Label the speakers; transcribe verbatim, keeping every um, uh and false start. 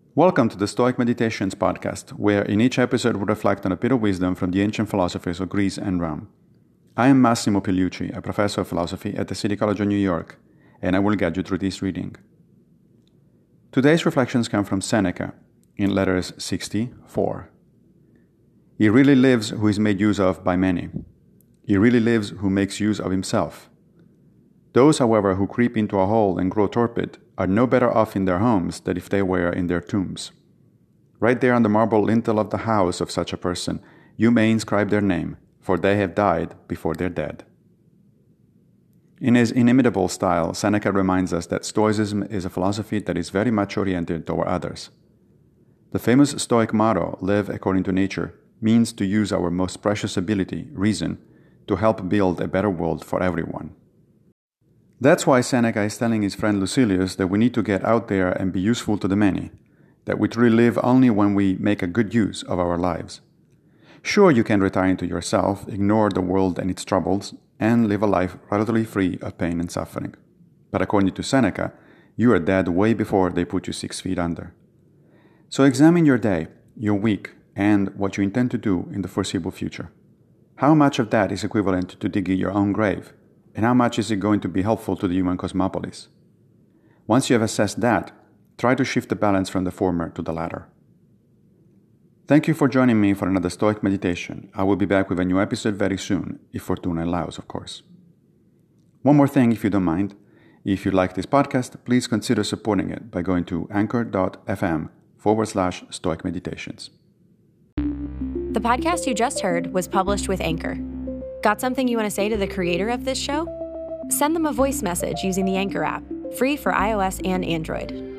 Speaker 1: Welcome to the Stoic Meditations podcast, where in each episode we reflect on a bit of wisdom from the ancient philosophers of Greece and Rome. I am Massimo Pigliucci, a professor of philosophy at the City College of New York, and I will guide you through this reading. Today's reflections come from Seneca, in letters sixty-four. He really lives who is made use of by many. He really lives who makes use of himself. Those, however, who creep into a hole and grow torpid are no better off in their homes than if they were in their tombs. Right there on the marble lintel of the house of such a person, you may inscribe their name, for they have died before they're dead. In his inimitable style, Seneca reminds us that Stoicism is a philosophy that is very much oriented toward others. The famous Stoic motto, live according to nature, means to use our most precious ability, reason, to help build a better world for everyone. That's why Seneca is telling his friend Lucilius that we need to get out there and be useful to the many, that we truly live only when we make a good use of our lives. Sure, you can retire into yourself, ignore the world and its troubles, and live a life relatively free of pain and suffering. But according to Seneca, you are dead way before they put you six feet under. So examine your day, your week, and what you intend to do in the foreseeable future. How much of that is equivalent to digging your own grave? And how much is it going to be helpful to the human cosmopolis? Once you have assessed that, try to shift the balance from the former to the latter. Thank you for joining me for another Stoic meditation. I will be back with a new episode very soon, if Fortuna allows, of course. One more thing, if you don't mind. If you like this podcast, please consider supporting it by going to anchor.fm forward slash Stoic Meditations.
Speaker 2: The podcast you just heard was published with Anchor. Got something you want to say to the creator of this show? Send them a voice message using the Anchor app, free for iOS and Android.